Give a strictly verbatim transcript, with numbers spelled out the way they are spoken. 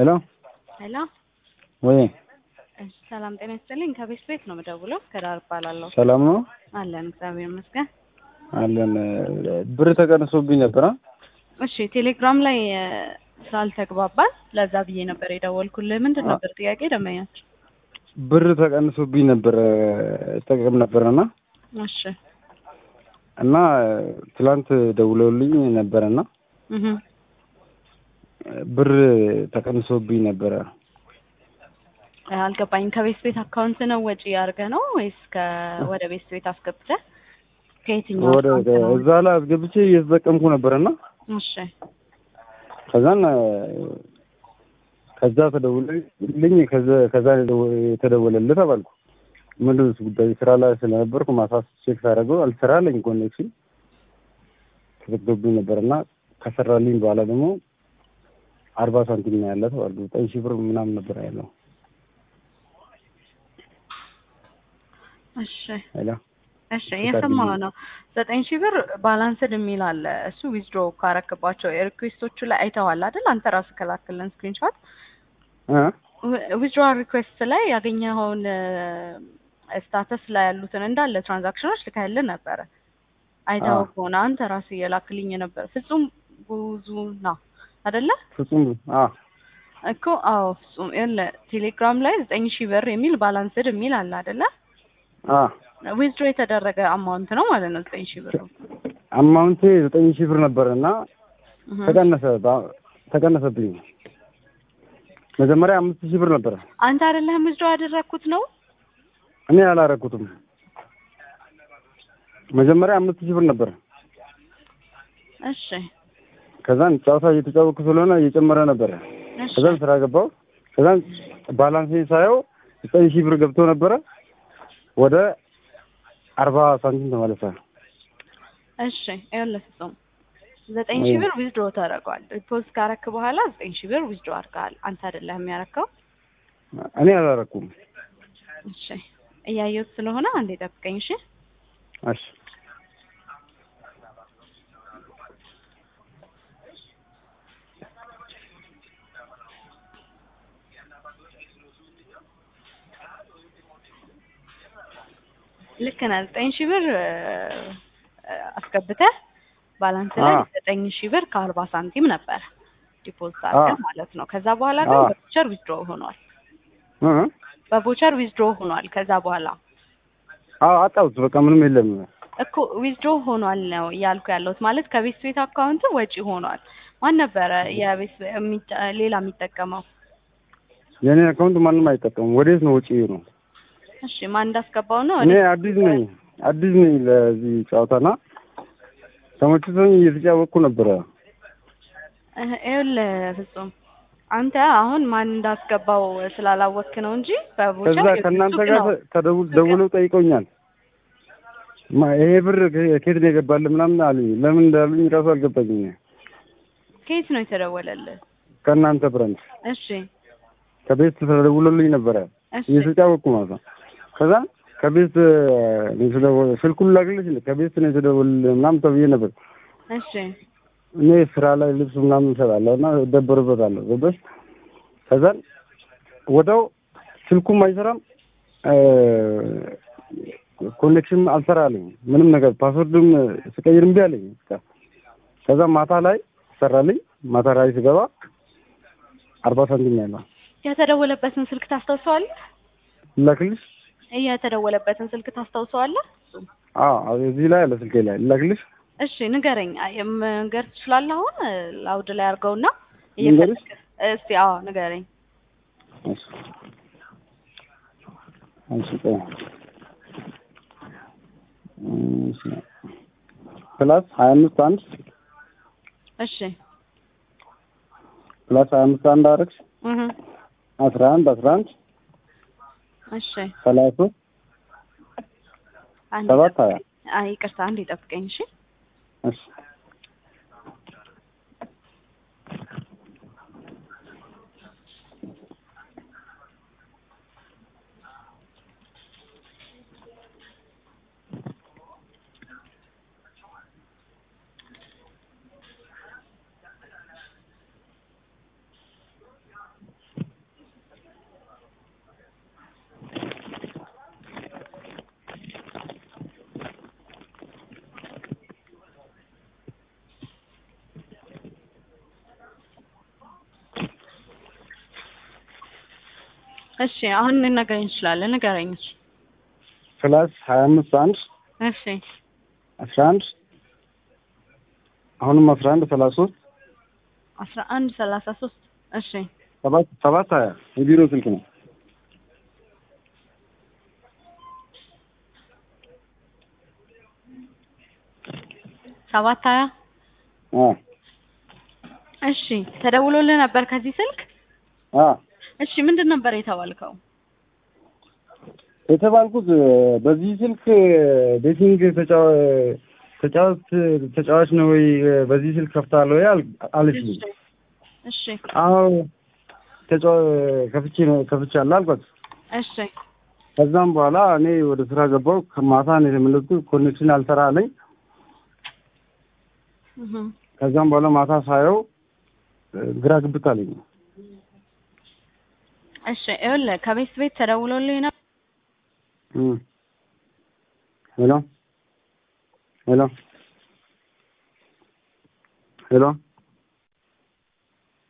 ሄሎ ሄሎ ወይ እሺ፣ ሰላም ጤና ይስጥልኝ። ከቤት ቤት ነው የምደውለው። ከዳር እባላለሁ። ሰላም ነው አለን፣ እግዚአብሔር ይመስገን አለን። ብር ተቀንሶብኝ ነበር። እሺ፣ ቴሌግራም ላይ ስላልተግባባን ለዛ ብዬ ነበር የደወልኩልህ። ምንድን ነበር ጥያቄ? ደመኛችሁ ብር ተቀንሶብኝ ነበር ተጠቅም ነበርና እሺ እና ትላንት ደውለውልኝ ነበርና እህ ብር ተቀንሶብኝ ነበር። አልገባኝም። ከቤት ቤት አካውንት ነው ወጪ አድርገህ ነው ወይስ ከወደ ቤት ቤት አስገብተህ? ከየትኛው ወደ እዛ ላይ አስገብቼ እየተጠቀምኩ ነበርና እሺ ከዛን ከዛ ተደውለልኝ ከዛ ከዛ የተደወለልህ ተባልኩ። ምንድን ነው ጉዳይ? ስራ ላይ ስለነበርኩ ማሳስ ቼክ ሳደርገው አልሰራልኝ ኮኔክሽን ተዘግቶብኝ ነበርና ከሰራልኝ በኋላ ደግሞ አርባ ሳንቲም ነው ያለው ተባልኩ። ዘጠኝ ሺህ ብር ምናምን ነበር ያለው። እሺ ሄሎ እሺ የሰማሁ ነው። ዘጠኝ ሺህ ብር ባላንስድ የሚል አለ። እሱ ዊዝድሮ ካረክባቸው ሪኩዌስቶቹ ላይ አይተዋል አይደል? አንተ ራስህ ከላክልን ስክሪንሾት እ ዊዝድሮ ሪኩዌስት ላይ ያገኘኸውን ስታተስ ላይ ያሉትን እንዳለ ትራንዛክሽኖች ልከህልን ነበረ። አይተኸው ከሆነ አንተ ራስህ የላክልኝ ነበር። ፍጹም ብዙ ነው አይደለ? ፍጹም አዎ እኮ አዎ ፍጹም ይኸውልህ ቴሌግራም ላይ ዘጠኝ ሺህ ብር የሚል ባላንስድ የሚል አለ አይደለ? አዎ ዊዝድሮ የተደረገ አማውንት ነው ማለት ነው። ዘጠኝ ሺህ ብር አማውንቴ ዘጠኝ ሺህ ብር ነበርና ተቀነሰ ተቀነሰብኝ። መጀመሪያ አምስት ሺህ ብር ነበር። አንተ አይደለህም ዊዝድሮ ያደረኩት ነው? እኔ አላረኩትም። መጀመሪያ አምስት ሺህ ብር ነበር። እሺ ከዛን ጨዋታ እየተጫወኩ ስለሆነ እየጨመረ ነበር። ከዛን ስራ ገባው። ከዛን ባላንሴን ሳየው ዘጠኝ ሺህ ብር ገብቶ ነበረ። ወደ አርባ ሳንቲም ተመለሰ። እሺ ይኸውልህ ፍጹም ዘጠኝ ሺህ ብር ዊዝድሮ ተደርጓል። ሪፖርት ካረክ በኋላ ዘጠኝ ሺህ ብር ዊዝድሮ አድርገሃል። አንተ አይደለህም ያረከው? እኔ አላረኩም። እሺ እያየሁት ስለሆነ አንዴ ጠብቀኝ። እሺ እሺ ልክ ነህ። ዘጠኝ ሺህ ብር አስገብተህ ባላንስ ላይ ዘጠኝ ሺህ ብር ከአርባ ሳንቲም ነበር ዲፖዚት አድርገህ ማለት ነው። ከዛ በኋላ ግን በቮቸር ዊዝድሮ ሆኗል። እ በቮቸር ዊዝድሮ ሆኗል። ከዛ በኋላ አዎ አጣሁት። በቃ ምንም የለም እኮ ዊዝድሮ ሆኗል ነው እያልኩ ያለሁት። ማለት ከቤት ቤት አካውንት ወጪ ሆኗል። ማን ነበረ የቤት ሌላ የሚጠቀመው? የኔ አካውንት ማንም አይጠቀምም። ወዴት ነው ወጪ ነው? እሺ ማን እንዳስገባው ነው? እኔ አዲስ ነኝ አዲስ ነኝ ለዚህ ጨዋታና ተመችቶኝ እየተጫወኩ ነበረ። እህ ይኸውልህ ፍጹም አንተ አሁን ማን እንዳስገባው ስላላወቅክ ነው እንጂ በቦቻ ከዛ ከእናንተ ጋር ተደውል ደውለው ጠይቀውኛል። ይሄ ብር ከየት ነው የገባልህ ምናምን አሉኝ። ለምን እንዳሉኝ ራሱ አልገባኝም። ከየት ነው የተደወለልህ? ከእናንተ ብራንች። እሺ ከቤት ተደውሎልኝ ነበረ እየተጫወኩ ማለት ነው። ከዛ ከቤት ስልኩን ላግልሽ ከቤት ነው የተደወለልህ ምናምን ተብዬ ነበር። እሺ እኔ ስራ ላይ ልብስ ምናምን እሰራለሁ እና እደበርበታለሁ ገባሽ? ከዛ ወዲያው ስልኩም አይሰራም ኮኔክሽን አልሰራልኝ ምንም ነገር ፓስወርድም ስቀይር እምቢ አለኝ። ከዛ ማታ ላይ ሰራልኝ። ማታ ላይ ስገባ አርባ ሳንቲም ያለው የተደወለበትን ስልክ ታስታውሰዋለህ? ላክልሽ? የተደወለበትን ስልክ ታስታውሰዋለህ? አዎ እዚህ ላይ አለ ስልኬ ላይ ላክልሽ? እሺ ንገረኝ። መንገር ትችላለህ? አሁን ላውድ ላይ አድርገውና እየፈለክ እስቲ። አዎ ንገረኝ። እሺ አንቺ ቆይ እሺ ፕላስ ሀያ አምስት አንድ እሺ ፕላስ ሀያ አምስት አንድ አደረግሽ እህ አስራ አንድ አስራ አንድ እሺ ሰላሳ ሰባት ሀያ አይ ይቅርታ አንዴ ጠብቀኝ። እሺ እሺ እሺ አሁን ልነግረኝ እንችላለን ንገረኝ ፕላስ ሀያ አምስት አንድ እሺ አስራ አንድ አሁንም አስራ አንድ ሰላሳ ሶስት አስራ አንድ ሰላሳ ሶስት እሺ ሰባት ሰባት ሀያ የቢሮ ስልክ ነው ሰባት ሀያ አ እሺ ተደውሎልህ ነበር ከዚህ ስልክ አ እሺ ምንድን ነበር የተባልከው የተባልኩት በዚህ ስልክ ቤቲንግ ተጫው ተጫዋች ተጫዋች ነው ወይ በዚህ ስልክ ከፍታለሁ ያል አለችኝ እሺ አዎ ተጫው ከፍቼ ነው ከፍቻለሁ አልኳት እሺ ከዛም በኋላ እኔ ወደ ስራ ገባሁ ከማታ ነው የተመለስኩት ኮኔክሽን አልሰራ አለኝ እህ ከዛም በኋላ ማታ ሳየው ግራ ግብት አለኝ እሺ ይኸውልህ ከቤት ቤት ተደውሎልኝ ነበር እም ሄሎ ሄሎ ሄሎ